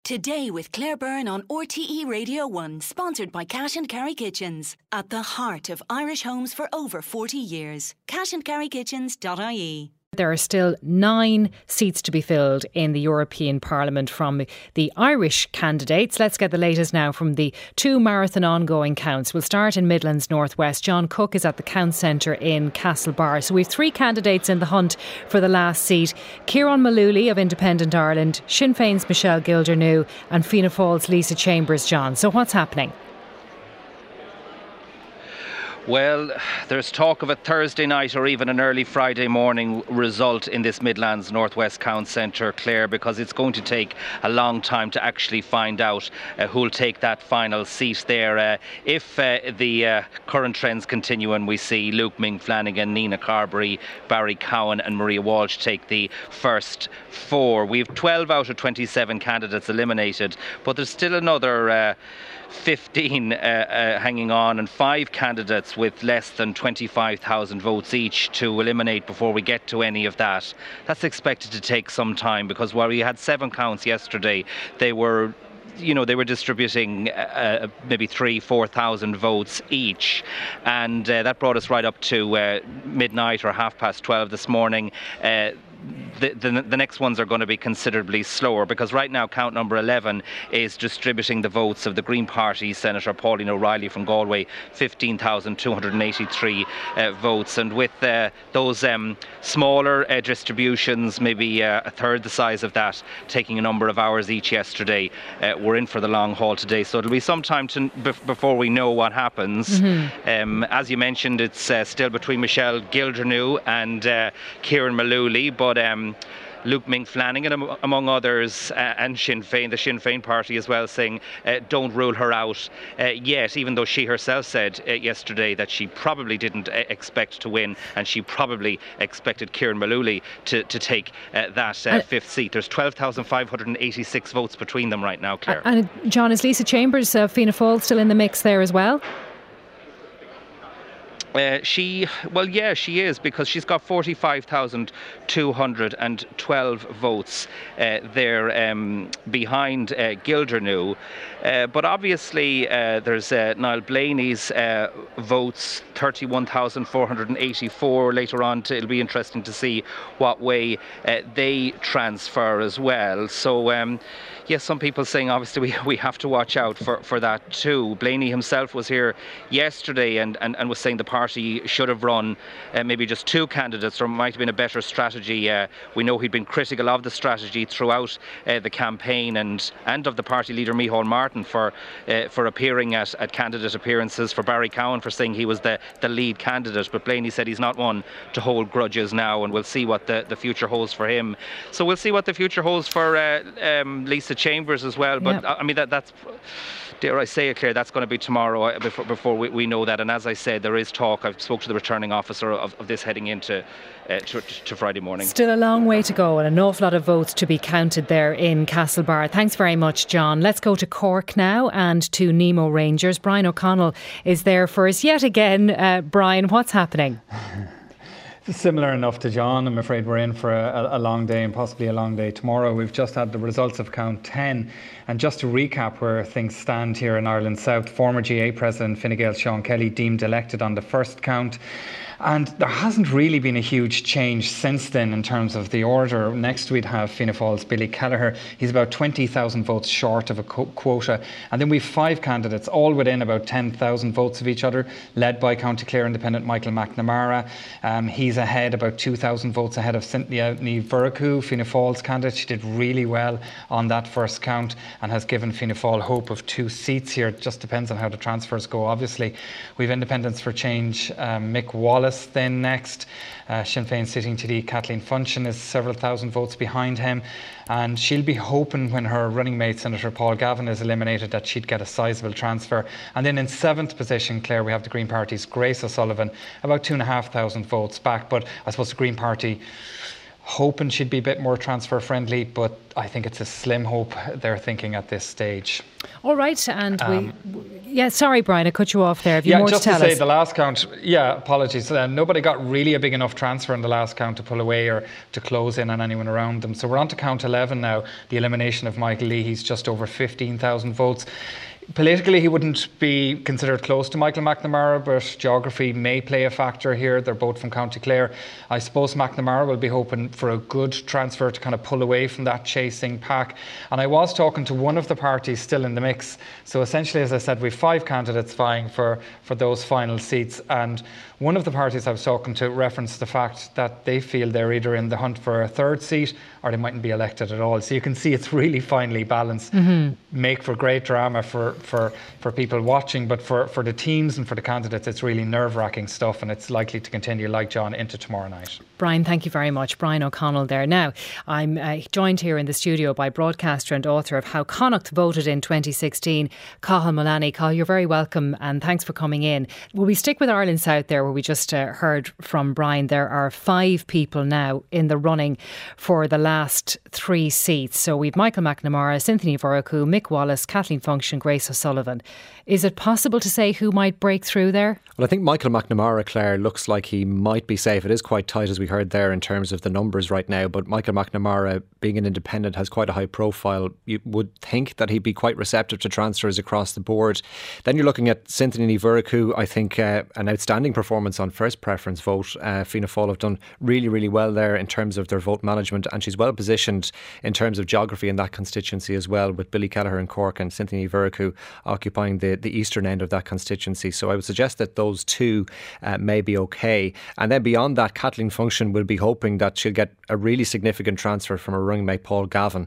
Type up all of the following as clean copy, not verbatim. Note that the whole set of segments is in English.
Today with Claire Byrne on RTE Radio 1, sponsored by Cash and Carry Kitchens. At the heart of Irish homes for over 40 years. cashandcarrykitchens.ie. There are still 9 seats to be filled in the European Parliament from the Irish candidates. Let's get the latest now from the 2 marathon ongoing counts. We'll start in Midlands Northwest. John Cook is at the Count Centre in Castlebar. So we've 3 candidates in the hunt for the last seat. Ciarán Mullooly of Independent Ireland, Sinn Féin's Michelle Gildernew and Fianna Fáil's Lisa Chambers. John, so what's happening? Well, there's talk of a Thursday night or even an early Friday morning result in this Midlands Northwest Count Centre, Claire, because it's going to take a long time to actually find out who'll take that final seat there. If the current trends continue and we see Luke Ming-Flanagan, Nina Carberry, Barry Cowan and Maria Walsh take the first 4. We have 12 out of 27 candidates eliminated, but there's still another 15 hanging on and 5 candidates with less than 25,000 votes each to eliminate before we get to any of that. That's expected to take some time, because while we had 7 counts yesterday, they were distributing maybe 3,000-4,000 votes each, and that brought us right up to midnight or 12:30 this morning. The next ones are going to be considerably slower, because right now count number 11 is distributing the votes of the Green Party Senator Pauline O'Reilly from Galway, 15,283 votes, and with those smaller distributions, maybe a third the size of that, taking a number of hours each yesterday, we're in for the long haul today, so it'll be some time before we know what happens. As you mentioned, it's still between Michelle Gildernew and Ciarán Mullooly, but Luke Ming-Flanagan, among others, and Sinn Féin, the Sinn Féin party as well, saying don't rule her out yet, even though she herself said yesterday that she probably didn't expect to win, and she probably expected Ciarán Mullooly to take that 5th seat. There's 12,586 votes between them right now, Claire. And John, is Lisa Chambers, Fianna Fáil, still in the mix there as well? She is, because she's got 45,212 votes there behind Gildernew. But obviously there's Niall Blaney's votes, 31,484 later on. It'll be interesting to see what way they transfer as well. So yes, some people saying obviously we have to watch out for that too. Blaney himself was here yesterday and was saying the party should have run maybe just 2 candidates. There might have been a better strategy. We know he'd been critical of the strategy throughout the campaign and of the party leader Micheál Martin for appearing at candidate appearances, for Barry Cowan for saying he was the lead candidate. But Blaney said he's not one to hold grudges now, and we'll see what the future holds for him. So we'll see what the future holds for Lisa Chambers as well. But I mean that's, dare I say it, Claire, that's going to be tomorrow before we know that. And as I said, there is talk. I've spoke to the returning officer of this heading into to Friday morning. Still a long way to go and an awful lot of votes to be counted there in Castlebar. Thanks very much, John. Let's go to Cork now and to Nemo Rangers. Brian O'Connell is there for us yet again. Brian, what's happening? Similar enough to John. I'm afraid we're in for a long day, and possibly a long day tomorrow. We've just had the results of count 10, and just to recap where things stand here in Ireland South, former GA President Fine Gael Sean Kelly deemed elected on the first count. And there hasn't really been a huge change since then in terms of the order. Next we'd have Fianna Fáil's Billy Kelleher. He's about 20,000 votes short of a quota. And then we've 5 candidates, all within about 10,000 votes of each other, led by County Clare Independent Michael McNamara. He's ahead, about 2,000 votes ahead of Cynthia Ní Mhurchu, Fianna Fáil's candidate. She did really well on that first count and has given Fianna Fáil hope of 2 seats here. It just depends on how the transfers go, obviously. We've Independents for Change, Mick Wallace then next. Sinn Féin sitting TD Kathleen Funchion is several thousand votes behind him, and she'll be hoping when her running mate Senator Paul Gavin is eliminated that she'd get a sizable transfer. And then in 7th position, Claire, we have the Green Party's Grace O'Sullivan, about 2,500 votes back, but I suppose the Green Party hoping she'd be a bit more transfer friendly, but I think it's a slim hope they're thinking at this stage. All right, and Yeah, sorry, Brian, I cut you off there. Have you more to tell us? Yeah, just to say the last count, apologies. Nobody got really a big enough transfer in the last count to pull away or to close in on anyone around them. So we're on to count 11 now, the elimination of Michael Leahy's just over 15,000 votes. Politically, he wouldn't be considered close to Michael McNamara, but geography may play a factor here. They're both from County Clare. I suppose McNamara will be hoping for a good transfer to kind of pull away from that chasing pack. And I was talking to one of the parties still in the mix. So essentially, as I said, we've 5 candidates vying for those final seats. And one of the parties I was talking to referenced the fact that they feel they're either in the hunt for a third seat or they mightn't be elected at all. So you can see it's really finely balanced. Make for great drama for people watching, but for the teams and for the candidates, it's really nerve-wracking stuff, and it's likely to continue, like John, into tomorrow night. Brian, thank you very much. Brian O'Connell there. Now, I'm joined here in the studio by broadcaster and author of How Connacht Voted in 2016, Cathal Mullany. Cathal, you're very welcome and thanks for coming in. Will we stick with Ireland South there, where we just heard from Brian? There are 5 people now in the running for the last 3 seats. So we've Michael McNamara, Cynthia Voracoo, Mick Wallace, Kathleen Function, Grace O'Sullivan. Is it possible to say who might break through there? Well, I think Michael McNamara, Claire, looks like he might be safe. It is quite tight, as we heard there, in terms of the numbers right now. But Michael McNamara, being an independent, has quite a high profile. You would think that he'd be quite receptive to transfers across the board. Then you're looking at Cynthia Ní Mhurchú. I think an outstanding performance on first preference vote. Fianna Fáil have done really, really well there in terms of their vote management, and she's well positioned in terms of geography in that constituency as well, with Billy Kelleher in Cork and Cynthia Ní Mhurchú occupying the eastern end of that constituency. So I would suggest that those 2 may be okay. And then beyond that, Kathleen Function will be hoping that she'll get a really significant transfer from her running mate Paul Gavin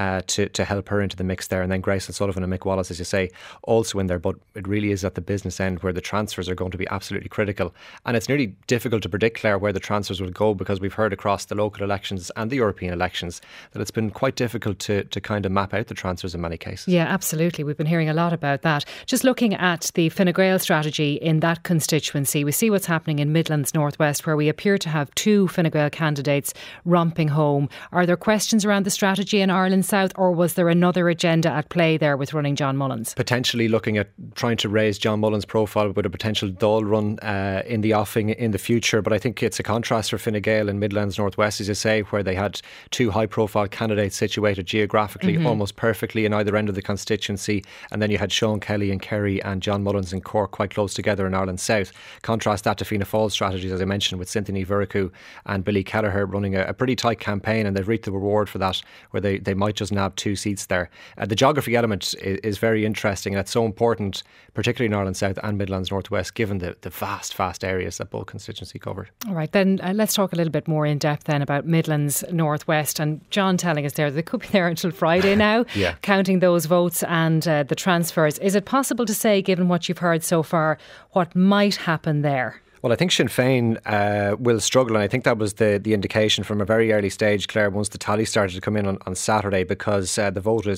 to help her into the mix there. And then Grace O'Sullivan and Mick Wallace, as you say, also in there. But it really is at the business end where the transfers are going to be absolutely critical. And it's nearly difficult to predict, Claire, where the transfers will go, because we've heard across the local elections and the European elections that it's been quite difficult to kind of map out the transfers in many cases. Yeah, absolutely. We've been hearing a lot about that. Just looking at the Fine Gael strategy in that constituency, we see what's happening in Midlands Northwest, where we appear to have 2 Fine Gael candidates romping home. Are there questions around the strategy in Ireland South, or was there another agenda at play there with running John Mullins? Potentially looking at trying to raise John Mullins' profile with a potential Dáil run in the offing in the future. But I think it's a contrast for Fine Gael in Midlands Northwest, as you say, where they had 2 high-profile candidates situated geographically almost perfectly in either end of the constituency, and then you had Sean Kelly in Kerry and John Mullins in Cork quite close together in Ireland South. Contrast that to Fianna Fáil's strategies, as I mentioned, with Cynthia Ní Mhurchú and Billy Kelleher running a pretty tight campaign, and they've reaped the reward for that, where they might just nab 2 seats there. The geography element is very interesting, and it's so important, particularly in Ireland South and Midlands Northwest, given the vast areas that both constituency covered. All right, then let's talk a little bit more in depth then about Midlands Northwest, and John telling us there they could be there until Friday now, counting those votes and the transfers. Is it possible to say, given what you've heard so far, what might happen there? Well, I think Sinn Féin will struggle, and I think that was the indication from a very early stage, Claire, once the tally started to come in on Saturday, because the vote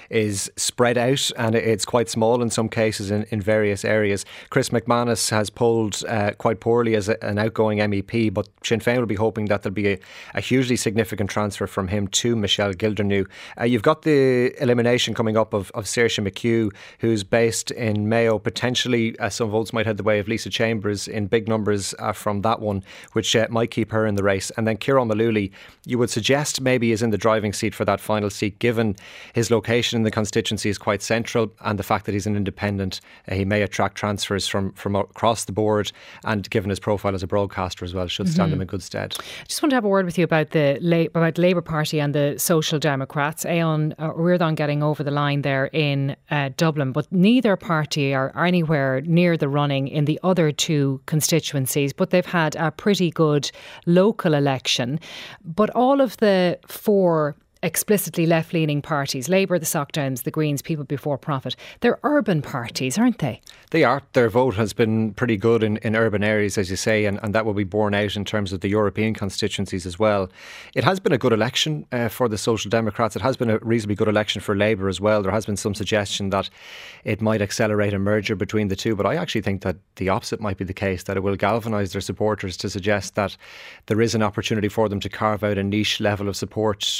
is spread out and it's quite small in some cases in various areas. Chris McManus has polled quite poorly as an outgoing MEP, but Sinn Féin will be hoping that there'll be a hugely significant transfer from him to Michelle Gildernew. You've got the elimination coming up of Saoirse McHugh, who's based in Mayo. Potentially some votes might head the way of Lisa Chambers in big numbers from that one, which might keep her in the race. And then Ciarán Mullooly, you would suggest maybe is in the driving seat for that final seat, given his location in the constituency is quite central, and the fact that he's an independent, he may attract transfers from across the board, and given his profile as a broadcaster as well, should stand him in good stead. I just want to have a word with you about the Labour Party and the Social Democrats. Aon Riordan getting over the line there in Dublin, but neither party are anywhere near the running in the other 2 constituencies, but they've had a pretty good local election. But all of the 4 explicitly left-leaning parties, Labour, the Soc Dems, the Greens, People Before Profit, they're urban parties, aren't they? They are. Their vote has been pretty good in urban areas, as you say, and that will be borne out in terms of the European constituencies as well. It has been a good election for the Social Democrats. It has been a reasonably good election for Labour as well. There has been some suggestion that it might accelerate a merger between the two, but I actually think that the opposite might be the case, that it will galvanise their supporters to suggest that there is an opportunity for them to carve out a niche level of support upwards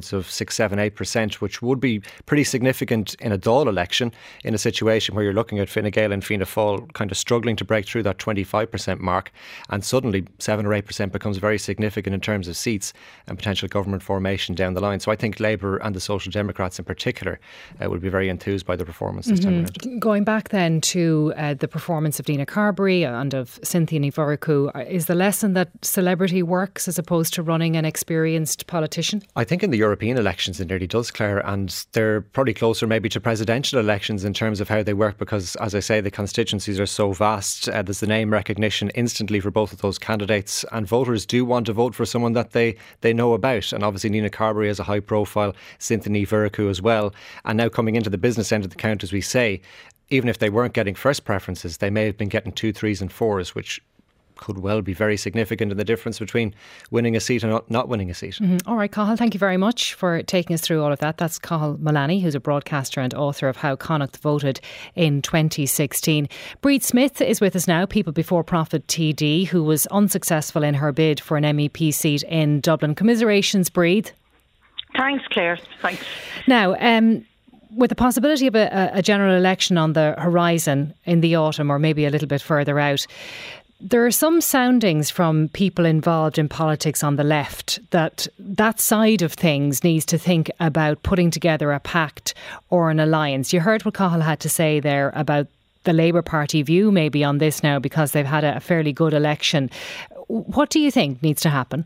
upwards of 6, 7, 8%, which would be pretty significant in a Dáil election, in a situation where you're looking at Fine Gael and Fianna Fáil kind of struggling to break through that 25% mark, and suddenly 7 or 8% becomes very significant in terms of seats and potential government formation down the line. So I think Labour and the Social Democrats in particular would be very enthused by the performance this time around. Going back then to the performance of Dina Carberry and of Cynthia Ní Mhurchu, is the lesson that celebrity works as opposed to running an experienced politician? I think in the European elections it nearly does, Claire, and they're probably closer maybe to presidential elections in terms of how they work, because, as I say, the constituencies are so vast. There's the name recognition instantly for both of those candidates, and voters do want to vote for someone that they know about. And obviously Nina Carberry has a high profile, Cynthia Ní Mhurchu as well. And now coming into the business end of the count, as we say, even if they weren't getting first preferences, they may have been getting 2, 3s and 4s, which could well be very significant in the difference between winning a seat and not winning a seat. All right, Cathal, thank you very much for taking us through all of that. That's Cathal Mullaney, who's a broadcaster and author of How Connacht Voted in 2016. Bríd Smith is with us now, People Before Profit TD, who was unsuccessful in her bid for an MEP seat in Dublin. Commiserations, Bríd. Thanks, Claire. Thanks. Now, with the possibility of a general election on the horizon in the autumn or maybe a little bit further out, there are some soundings from people involved in politics on the left that side of things needs to think about putting together a pact or an alliance. You heard what Cathal had to say there about the Labour Party view maybe on this now because they've had a fairly good election. What do you think needs to happen?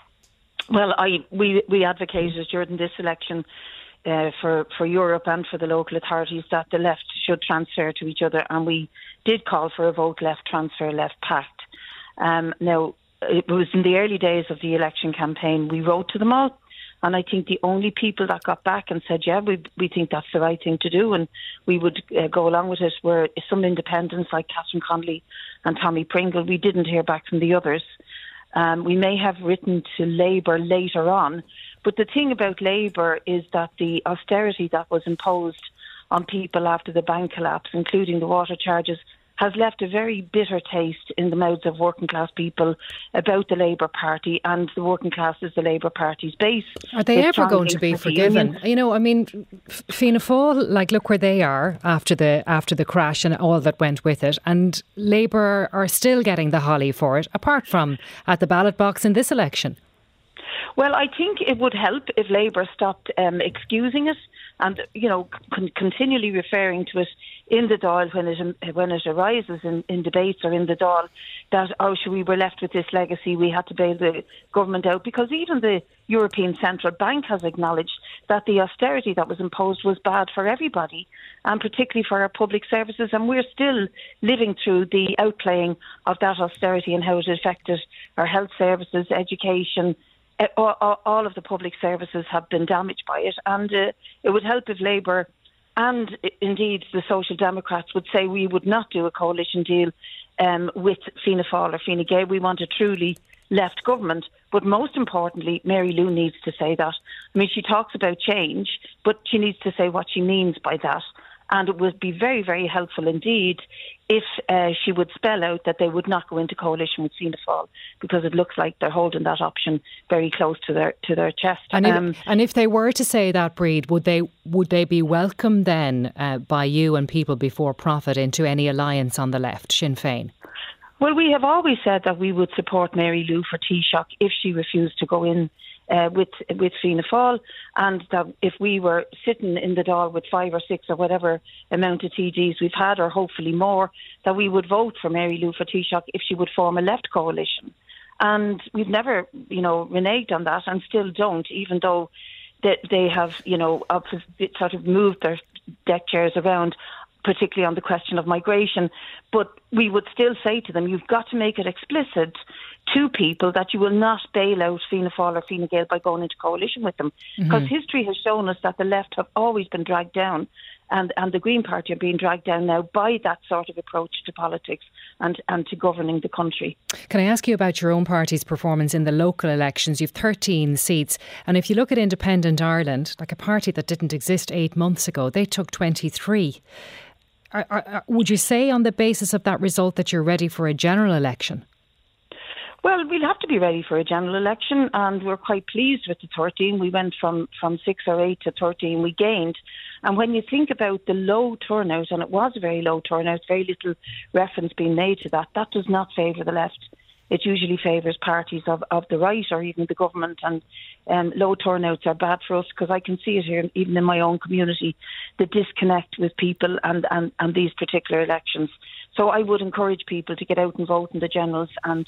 Well, we advocated during this election for Europe and for the local authorities that the left should transfer to each other, and we did call for a vote left transfer left pact. Now, it was in the early days of the election campaign. We wrote to them all, and I think the only people that got back and said, yeah, we think that's the right thing to do and we would go along with it were some independents like Catherine Connolly and Tommy Pringle. We didn't hear back from the others. We may have written to Labour later on, but the thing about Labour is that the austerity that was imposed on people after the bank collapse, including the water charges, has left a very bitter taste in the mouths of working class people about the Labour Party, and the working class is the Labour Party's base. Are they ever going to be forgiven? You know, I mean, Fianna Fáil, like, look where they are after the crash and all that went with it, and Labour are still getting the holly for it, apart from at the ballot box in this election. Well, I think it would help if Labour stopped excusing it and, continually referring to it in the Dáil when it arises in debates or in the Dáil that, we were left with this legacy, we had to bail the government out. Because even the European Central Bank has acknowledged that the austerity that was imposed was bad for everybody, and particularly for our public services. And we're still living through the outplaying of that austerity and how it affected our health services, education. All of the public services have been damaged by it, and it would help if Labour and indeed the Social Democrats would say we would not do a coalition deal with Fianna Fáil or Fine Gael. We want a truly left government, but most importantly, Mary Lou needs to say that. I mean, she talks about change, but she needs to say what she means by that. And it would be very, very helpful indeed if she would spell out that they would not go into coalition with Fianna Fáil, because it looks like they're holding that option very close to their chest. And if they were to say that, Bríd, would they be welcome then by you and People Before Profit into any alliance on the left, Sinn Féin? Well, we have always said that we would support Mary Lou for Taoiseach if she refused to go in with Fianna Fáil, and that if we were sitting in the Dáil with 5 or 6 or whatever amount of TDs we've had, or hopefully more, that we would vote for Mary Lou for Taoiseach if she would form a left coalition. And we've never, reneged on that, and still don't, even though they have, sort of moved their deck chairs around, particularly on the question of migration. But we would still say to them, you've got to make it explicit to people that you will not bail out Fianna Fáil or Fine Gael by going into coalition with them. Because history has shown us that the left have always been dragged down, and the Green Party are being dragged down now by that sort of approach to politics and to governing the country. Can I ask you about your own party's performance in the local elections? You've 13 seats, and if you look at Independent Ireland, like a party that didn't exist 8 months ago, they took 23. Would you say on the basis of that result that you're ready for a general election? Well, we'll have to be ready for a general election, and we're quite pleased with the 13. We went from 6 or 8 to 13. We gained. And when you think about the low turnout, and it was a very low turnout, very little reference being made to that does not favour the left. It usually favours parties of the right or even the government, and low turnouts are bad for us, because I can see it here, even in my own community, the disconnect with people and these particular elections. So I would encourage people to get out and vote in the generals, and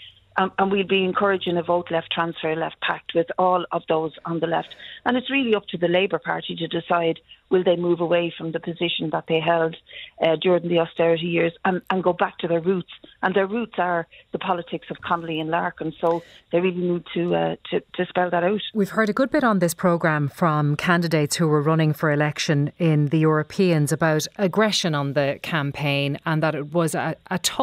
we'll be encouraging a vote left, transfer left pact with all of those on the left. And it's really up to the Labour Party to decide, will they move away from the position that they held during the austerity years and go back to their roots. And their roots are the politics of Connolly and Larkin. So they really need to spell that out. We've heard a good bit on this programme from candidates who were running for election in the Europeans about aggression on the campaign, and that it was a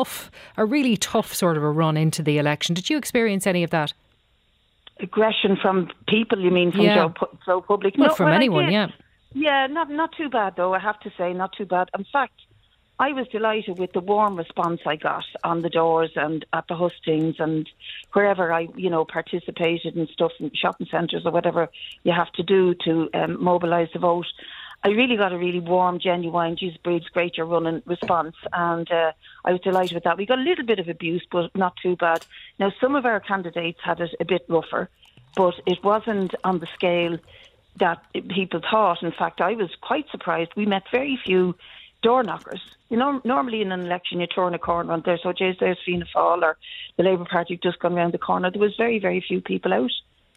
really tough sort of a run into the election. Did you experience any of that? Aggression from people, you mean, from Joe Public? Well, from anyone, yeah. Yeah, not too bad though, I have to say, not too bad. In fact, I was delighted with the warm response I got on the doors and at the hustings and wherever I, participated in stuff in shopping centres or whatever you have to do to mobilise the vote. I really got a really warm, genuine, "Jesus, Breed's great, you're running" response, and I was delighted with that. We got a little bit of abuse, but not too bad. Now, some of our candidates had it a bit rougher, but it wasn't on the scale that people thought. In fact, I was quite surprised. We met very few door knockers. Normally in an election you turn a corner and there's there's Fianna Fáil or the Labour Party just gone round the corner. There was very, very few people out.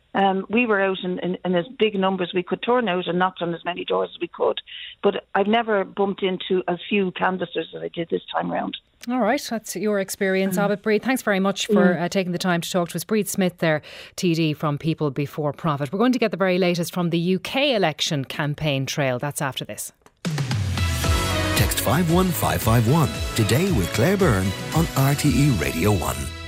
We were out in as big numbers we could turn out and knocked on as many doors as we could. But I've never bumped into as few canvassers as I did this time round. All right, that's your experience, Abid Breed. Thanks very much for taking the time to talk to us. Breed Smith there, TD from People Before Profit. We're going to get the very latest from the UK election campaign trail. That's after this. Text 51551 today with Claire Byrne on RTE Radio 1.